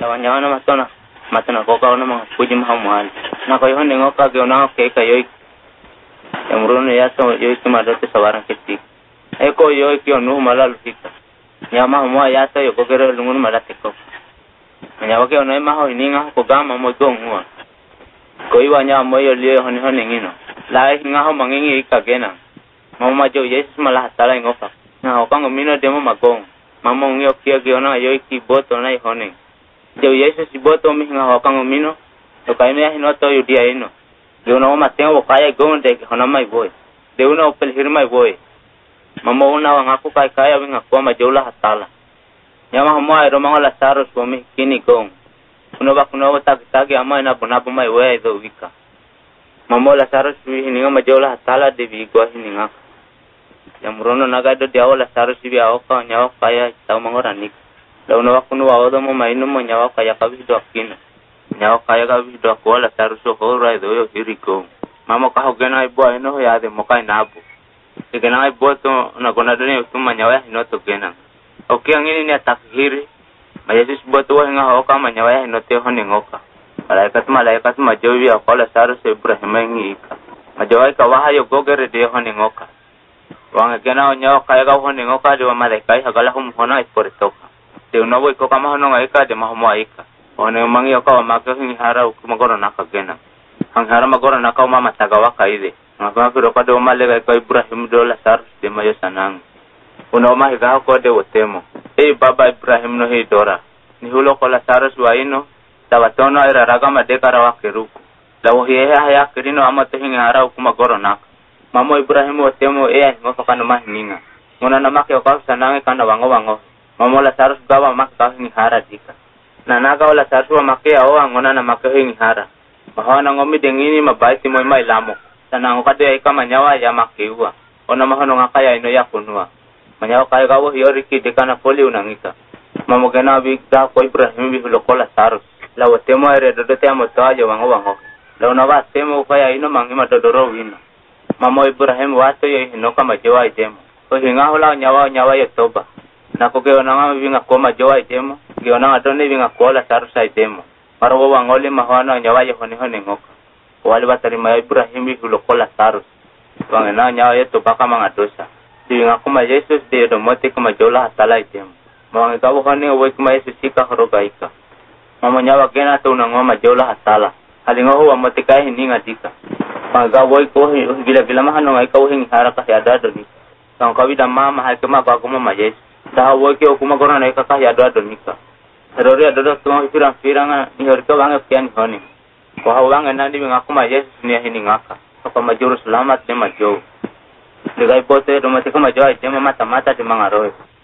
Lawanyawana matona koka ona mga puji mahamuan. Na ko yon ngoka ke ona ke kayoy. Emruno yaso yoy kimadote sawaran ketik. Eko yoy ki onu malalu fika. Nyama mo yaso yo kokero lungun malate ko. Nyawa ke ona maho ininga ko gama mo gongwa. Ko iwa nya mo yo liyo honi ngino. La hinga ho mangingi ikagena. Mama jo Yesus malah tala ngoka. Na okango mino demo magong. Mama ngio kia ke ona yoy ki boto na ihone. Jo Yesus iboto mi nga okango mino. To kaime hinoto yudia ino. De una mateo kaya gonde hona mai boy. De una opel hirmai boy. Mama una wangaku kaya winga kwa jola hatala. Nyama mo ero mangola saros komi kini gong. Kuno ba kuno tagi ama na bonapo mai we do wika. Mama la saros hininga majola hatala de bi go hininga. Yamrono nagado de awla saros bi aoka nyawa kaya taw mangoranik. Da una kuno wa odo mo mai no mo nyawa kaya kabi do akina. Nyawa kaya kabi do ko la saros ko rai do yo hiriko. Mama ka hogena ibo ino ya de mo kai nabu. Ikena ibo to na kona doni utuma nyawa hinoto kena. Oke ang ini ni takhiri. Yesus boto wa nga hoka manyawa ya hinote honi ngoka. Malaikat majowi akola saru se Ibrahim ngika. Majowi ka wahayo gogere de honi ngoka. Wanga kena onyo kaya ka honi ngoka de malaikai hagala hum hona iporetoka. De unobo iko kama hono ngaika de mahmo aika. One mangi ka maka hara kumagoro nakagena. Ang hara magoro nakaw mama tagawa kaide. Ngaka pero ka de malega ka Ibrahim do la saru de mayo sanang. Uno mahiga ko de wotemo. Baba Ibrahim no dora. Ni hulo ko la saros waino. Tawatono era ragama de karawa keruku. Lawo hiya haya kirino amato hinga harau kumagoro nak. Mamo Ibrahim wotemo ngofa kanu mahininga. Ngona namake ko sanange kana wango. Mamo la saros gawa makka hingi hara dika. Na naga la saros make ao ngona namake hingi hara. Mahana ngomi dengini mabaiti mo mai lamo. Sanango kade kama nyawa ya makewa. Ona mahono ngakaya ino ya kunua. Manyawa kaya gawo hiyoriki dekana poli unangika. Mamo kena bigda ko Ibrahim bi lokola saros. La wotemo ere dodote amotaje wango. La unawa temo kaya ino mangima dodoro wino. Mamo Ibrahim wato yo hinoka majewa itemo. Ko hinga hola nyawa yo toba. Na ko ke onanga binga ko majewa itemo. Ke onanga doni binga ko la saros itemo. Maro wangoli mahwana nyawa yo honi ngoka. Wali batari ma Ibrahim bi lokola saros. Wangena nyawa yo toba kama ngadosa. Dinga kuma Yesus de domote kuma jola hatala itemo. Mga ikaw kani uwi kuma Yesus ika horogaika. Mama nyawa kena to na ngoma jola hatala. Halingo huwa motikai hininga dika. Mga gawoi ko bila mahano nga ikaw hingi haraka si adado ni. Kang kawida mama haikama kwa kuma Yesus. Sa huwi ko kuma gona na ikaka si adado nika. Herori adado tunga firang ni horika wange kiani honi. Kwa hawange nandi mga kuma Yesus niya hiningaka. Kapa majuru selamat ni majow. Digai pote domate kama jawai tema mata di mangaroe.